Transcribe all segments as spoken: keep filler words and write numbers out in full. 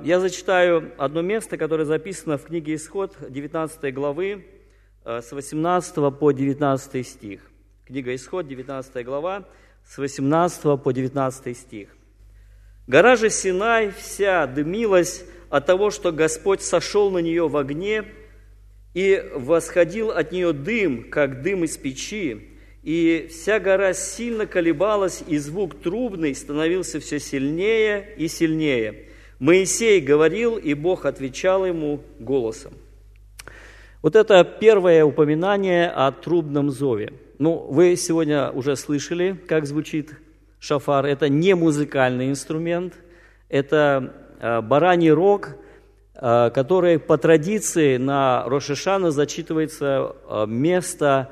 я зачитаю одно место, которое записано в книге «Исход» девятнадцатой главы, с восемнадцатого по девятнадцатый стих. Книга «Исход», девятнадцатая глава, с восемнадцатого по девятнадцатый стих. «Гора же Синай вся дымилась от того, что Господь сошел на нее в огне, и восходил от нее дым, как дым из печи, и вся гора сильно колебалась, и звук трубный становился все сильнее и сильнее. Моисей говорил, и Бог отвечал ему голосом». Вот это первое упоминание о трубном зове. Ну, вы сегодня уже слышали, как звучит шафар. Это не музыкальный инструмент, это бараний рог, который по традиции на Рош ха-Шана зачитывается место,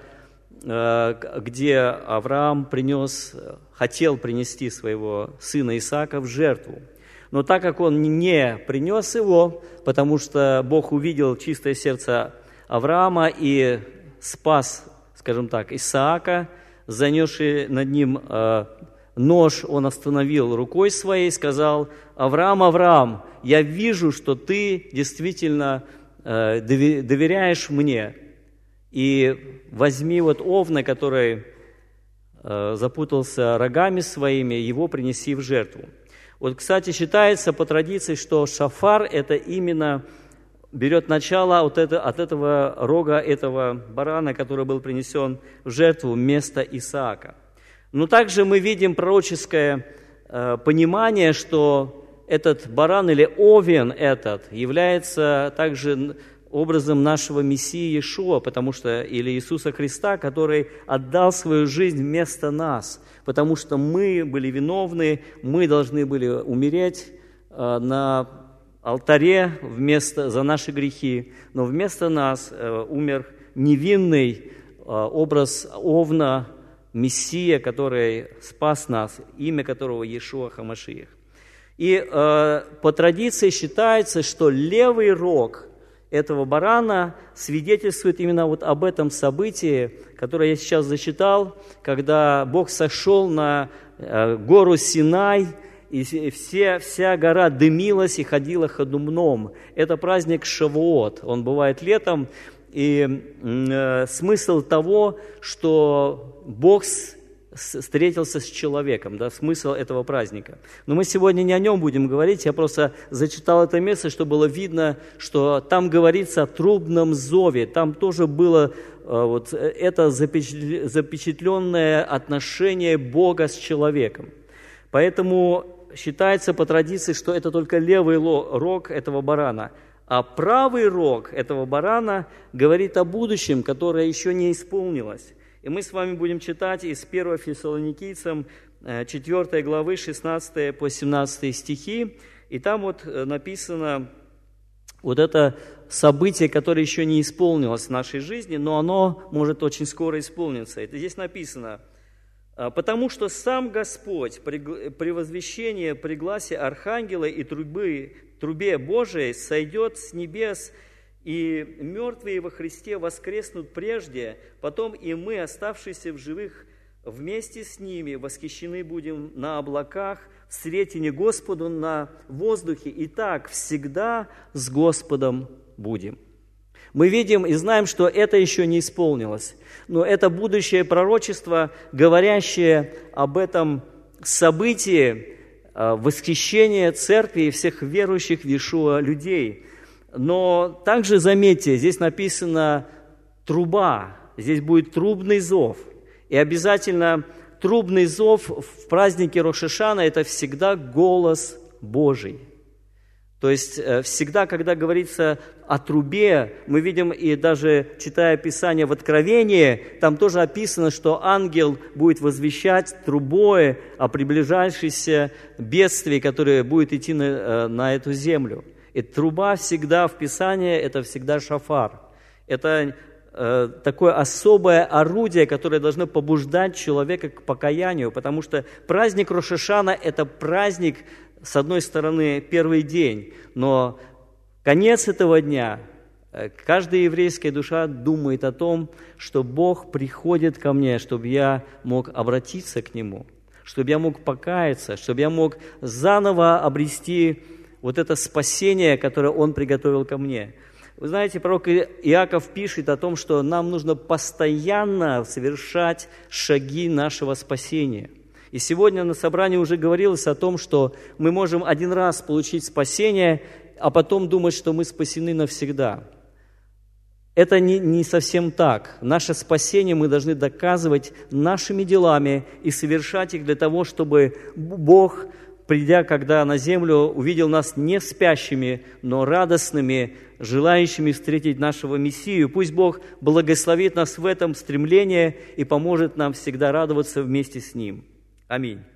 где Авраам принес, хотел принести своего сына Исаака в жертву. Но так как он не принес его, потому что Бог увидел чистое сердце Авраама и спас, скажем так, Исаака, занесший над ним э, нож, он остановил рукой своей и сказал: «Авраам, Авраам, я вижу, что ты действительно э, доверяешь мне, и возьми вот овна, который э, запутался рогами своими, его принеси в жертву». Вот, кстати, считается по традиции, что шафар – это именно берет начало от, это, от этого рога, этого барана, который был принесен в жертву вместо Исаака. Но также мы видим пророческое э, понимание, что этот баран или овен этот является также образом нашего Мессии Иешуа, потому что, или Иисуса Христа, который отдал свою жизнь вместо нас, потому что мы были виновны, мы должны были умереть э, на алтаре вместо, за наши грехи, но вместо нас э, умер невинный э, образ овна, Мессия, который спас нас, имя которого Иешуа ха-Машиах. И э, по традиции считается, что левый рог этого барана свидетельствует именно вот об этом событии, которое я сейчас зачитал, когда Бог сошел на э, гору Синай, и все, вся гора дымилась и ходила ходуном. Это праздник Шавуот, он бывает летом, и э, смысл того, что Бог с, с, встретился с человеком, да, смысл этого праздника. Но мы сегодня не о нем будем говорить, я просто зачитал это место, чтобы было видно, что там говорится о трубном зове, там тоже было э, вот, это запечатленное отношение Бога с человеком. Поэтому считается по традиции, что это только левый рог этого барана, а правый рог этого барана говорит о будущем, которое еще не исполнилось. И мы с вами будем читать из первого Фессалоникийцам четвёртой главы шестнадцатого по семнадцатый стихи, и там вот написано вот это событие, которое еще не исполнилось в нашей жизни, но оно может очень скоро исполниться. Это здесь написано: «Потому что сам Господь при возвещении, при гласе архангела и трубы, трубе Божией сойдет с небес, и мертвые во Христе воскреснут прежде, потом и мы, оставшиеся в живых, вместе с ними восхищены будем на облаках, встретине Господу на воздухе, и так всегда с Господом будем». Мы видим и знаем, что это еще не исполнилось, но это будущее пророчество, говорящее об этом событии восхищения церкви и всех верующих в Иешуа людей. Но также заметьте, здесь написано «труба», здесь будет трубный зов. И обязательно трубный зов в празднике Рош ха-Шана – это всегда голос Божий. То есть всегда, когда говорится о трубе, мы видим, и даже читая Писание в Откровении, там тоже описано, что ангел будет возвещать трубой о приближающемся бедствии, которое будет идти на, на эту землю. И труба всегда в Писании – это всегда шафар. Это э, такое особое орудие, которое должно побуждать человека к покаянию, потому что праздник Рош ха-Шана – это праздник, с одной стороны, первый день, но конец этого дня, каждая еврейская душа думает о том, что Бог приходит ко мне, чтобы я мог обратиться к Нему, чтобы я мог покаяться, чтобы я мог заново обрести вот это спасение, которое Он приготовил ко мне. Вы знаете, пророк Иаков пишет о том, что нам нужно постоянно совершать шаги нашего спасения. И сегодня на собрании уже говорилось о том, что мы можем один раз получить спасение, а потом думать, что мы спасены навсегда. Это не, не совсем так. Наше спасение мы должны доказывать нашими делами и совершать их для того, чтобы Бог, придя когда на землю, увидел нас не спящими, но радостными, желающими встретить нашего Мессию. Пусть Бог благословит нас в этом стремлении и поможет нам всегда радоваться вместе с Ним. Аминь.